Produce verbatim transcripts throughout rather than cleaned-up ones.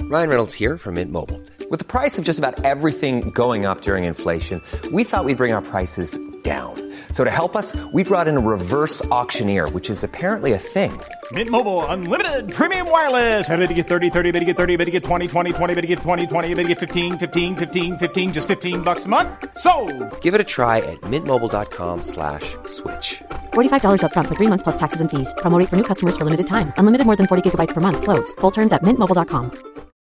Ryan Reynolds here from Mint Mobile. With the price of just about everything going up during inflation, we thought we'd bring our prices down. So to help us, we brought in a reverse auctioneer, which is apparently a thing. Mint Mobile Unlimited Premium Wireless. How to get thirty, thirty, how to get thirty, how to get twenty, twenty, twenty, how to get twenty, twenty, how to get fifteen, fifteen, fifteen, fifteen, just fifteen bucks a month? Sold! Give it a try at mintmobile.com slash switch. forty-five dollars up front for three months plus taxes and fees. Promo rate for new customers for limited time. Unlimited more than forty gigabytes per month. Slows full terms at mint mobile dot com.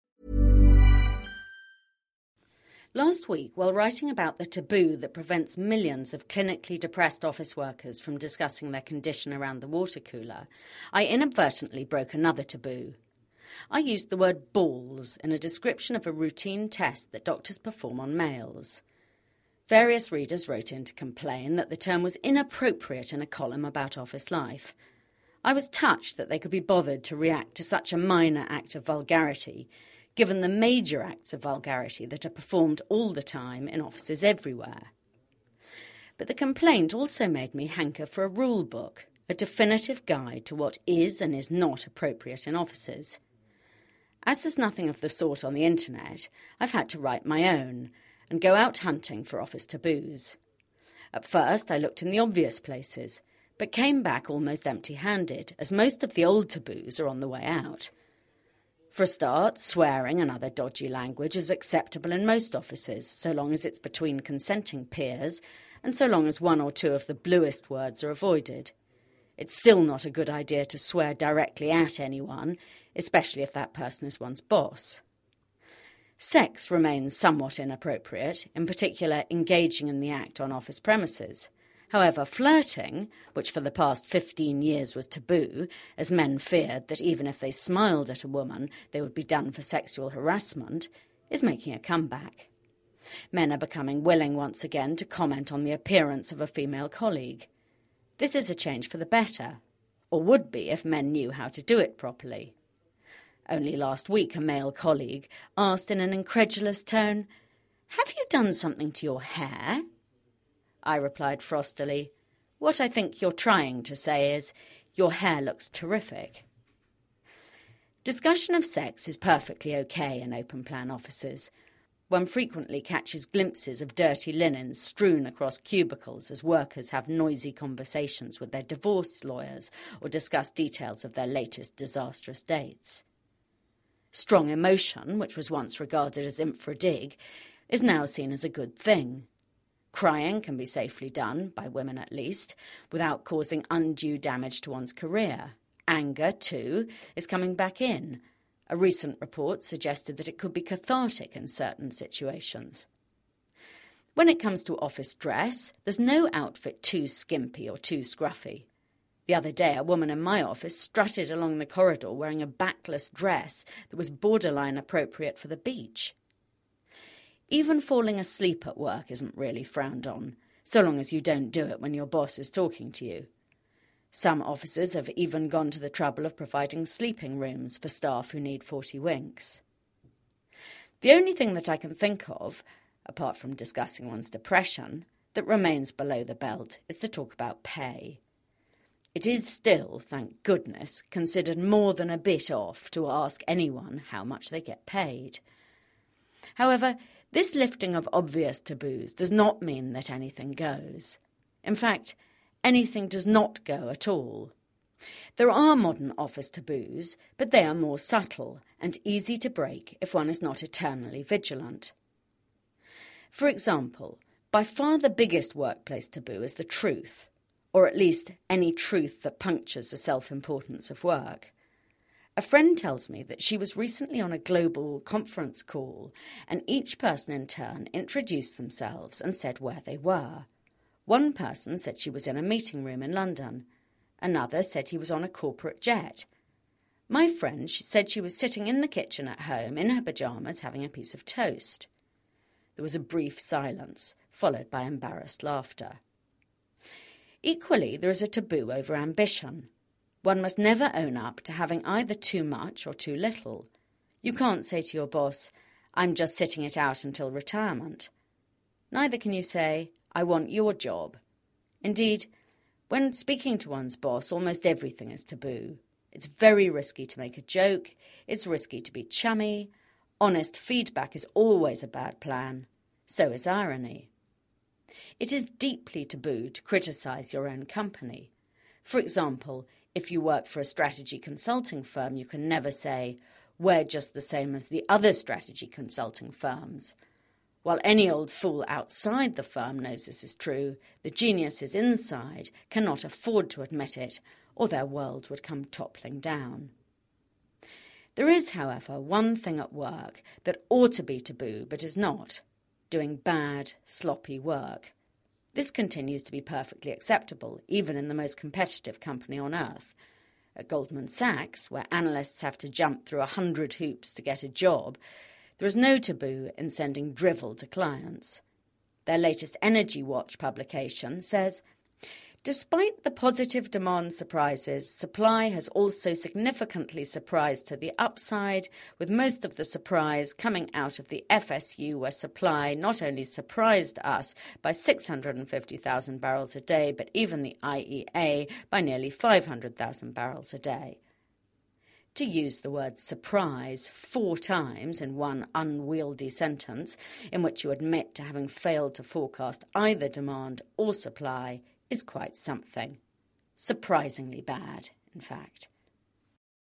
Last week, while writing about the taboo that prevents millions of clinically depressed office workers from discussing their condition around the water cooler, I inadvertently broke another taboo. I used the word balls in a description of a routine test that doctors perform on males. Various readers wrote in to complain that the term was inappropriate in a column about office life. I was touched that they could be bothered to react to such a minor act of vulgarity, given the major acts of vulgarity that are performed all the time in offices everywhere. But the complaint also made me hanker for a rule book, a definitive guide to what is and is not appropriate in offices. As there's nothing of the sort on the internet, I've had to write my own and go out hunting for office taboos. At first I looked in the obvious places, but came back almost empty-handed, as most of the old taboos are on the way out. For a start, swearing and other dodgy language is acceptable in most offices, so long as it's between consenting peers and so long as one or two of the bluest words are avoided. It's still not a good idea to swear directly at anyone, especially if that person is one's boss. Sex remains somewhat inappropriate, in particular engaging in the act on office premises. However, flirting, which for the past fifteen years was taboo, as men feared that even if they smiled at a woman, they would be done for sexual harassment, is making a comeback. Men are becoming willing once again to comment on the appearance of a female colleague. This is a change for the better, or would be if men knew how to do it properly. Only last week a male colleague asked in an incredulous tone, "Have you done something to your hair?" I replied frostily, "What I think you're trying to say is, your hair looks terrific." Discussion of sex is perfectly okay in open-plan offices. One frequently catches glimpses of dirty linens strewn across cubicles as workers have noisy conversations with their divorce lawyers or discuss details of their latest disastrous dates. Strong emotion, which was once regarded as infra-dig, is now seen as a good thing. Crying can be safely done, by women at least, without causing undue damage to one's career. Anger, too, is coming back in. A recent report suggested that it could be cathartic in certain situations. When it comes to office dress, there's no outfit too skimpy or too scruffy. The other day, a woman in my office strutted along the corridor wearing a backless dress that was borderline appropriate for the beach. Even falling asleep at work isn't really frowned on, so long as you don't do it when your boss is talking to you. Some offices have even gone to the trouble of providing sleeping rooms for staff who need forty winks. The only thing that I can think of, apart from discussing one's depression, that remains below the belt is to talk about pay. It is still, thank goodness, considered more than a bit off to ask anyone how much they get paid. However, this lifting of obvious taboos does not mean that anything goes. In fact, anything does not go at all. There are modern office taboos, but they are more subtle and easy to break if one is not eternally vigilant. For example, by far the biggest workplace taboo is the truth, or at least any truth that punctures the self-importance of work. A friend tells me that she was recently on a global conference call and each person in turn introduced themselves and said where they were. One person said she was in a meeting room in London. Another said he was on a corporate jet. My friend said she was sitting in the kitchen at home in her pyjamas having a piece of toast. There was a brief silence, followed by embarrassed laughter. Equally, there is a taboo over ambition. One must never own up to having either too much or too little. You can't say to your boss, "I'm just sitting it out until retirement." Neither can you say, "I want your job." Indeed, when speaking to one's boss, almost everything is taboo. It's very risky to make a joke, it's risky to be chummy, Honest feedback is always a bad plan. So is irony. It is deeply taboo to criticise your own company. For example, if you work for a strategy consulting firm, you can never say, "We're just the same as the other strategy consulting firms." While any old fool outside the firm knows this is true, the geniuses inside cannot afford to admit it, or their world would come toppling down. There is, however, one thing at work that ought to be taboo but is not: doing bad, sloppy work. This continues to be perfectly acceptable, even in the most competitive company on earth. At Goldman Sachs, where analysts have to jump through a hundred hoops to get a job, there is no taboo in sending drivel to clients. Their latest Energy Watch publication says, despite the positive demand surprises, supply has also significantly surprised to the upside, with most of the surprise coming out of the F S U, where supply not only surprised us by six hundred fifty thousand barrels a day, but even the I E A by nearly five hundred thousand barrels a day. To use the word surprise four times in one unwieldy sentence, in which you admit to having failed to forecast either demand or supply, is quite something. Surprisingly bad, in fact.